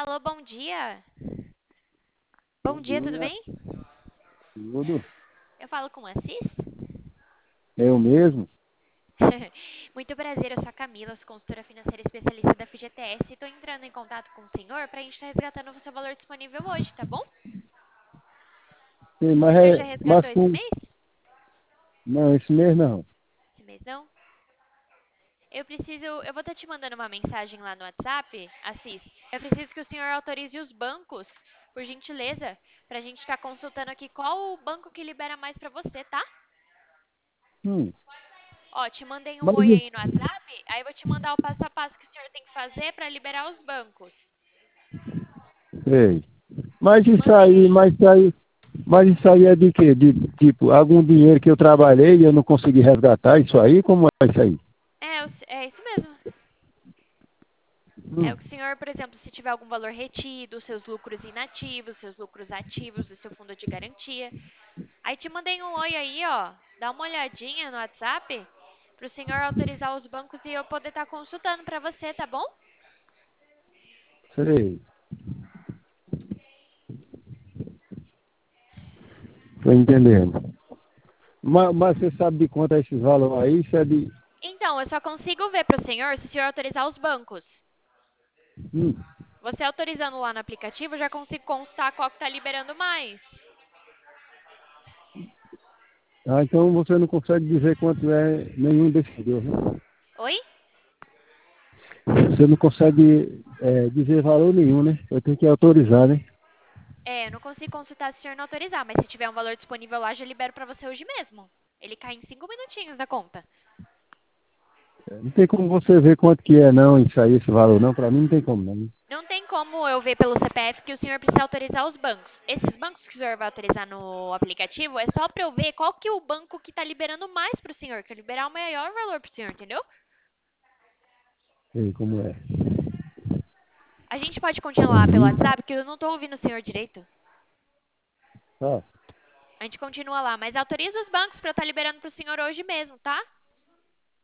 Alô, bom dia. Bom Bom dia, tudo dia, bem? tudo. Eu falo com o Assis? Eu mesmo? Muito prazer, eu sou a Camila, sou consultora financeira especialista da FGTS e estou entrando em contato com o senhor para a gente estar resgatando o seu valor disponível hoje, tá bom? Sim, O senhor já resgatou esse mês? não, esse mês não. Esse mês não? Eu vou estar te mandando uma mensagem lá no WhatsApp, Assis. Eu preciso que o senhor autorize os bancos, por gentileza, para a gente estar consultando aqui qual o banco que libera mais para você, tá? Hum, Ó, te mandei um mas, oi aí no WhatsApp, aí eu vou te mandar o passo a passo que o senhor tem que fazer para liberar os bancos. sei. Mas Te isso mandei aí, aí. mas isso aí é de quê? De, tipo, algum dinheiro que eu trabalhei e eu não consegui resgatar isso aí? Como é isso aí? É isso mesmo. É Hum, o que o senhor, por exemplo, se tiver algum valor retido, seus lucros inativos, seus lucros ativos do seu fundo de garantia. Aí te mandei um oi aí, ó. Dá uma olhadinha no WhatsApp pro senhor autorizar os bancos e eu poder estar consultando para você, tá bom? sei, tô entendendo. Mas você sabe de quanto é esses valores aí? Isso é de... Então, eu só consigo ver pro senhor se o senhor autorizar os bancos. Hum, Você autorizando lá no aplicativo, eu já consigo consultar qual que tá liberando mais. então você não consegue dizer quanto é nenhum desses dois, né? Oi? Você não consegue dizer valor nenhum, né? Eu tenho que autorizar, né? É, eu não consigo consultar se o senhor não autorizar, mas se tiver um valor disponível lá, já libero pra você hoje mesmo. Ele cai em 5 minutinhos da conta. Não tem como você ver quanto que é, não, isso aí, esse valor, não. Pra mim não tem como, não. Não tem como eu ver pelo CPF que o senhor precisa autorizar os bancos. Esses bancos que o senhor vai autorizar no aplicativo é só pra eu ver qual que é o banco que tá liberando mais pro senhor, que eu liberar o maior valor pro senhor, entendeu? Sei como é. A gente pode continuar pelo WhatsApp, porque eu não tô ouvindo o senhor direito. Tá, A gente continua lá, mas autoriza os bancos pra eu estar liberando pro senhor hoje mesmo, tá?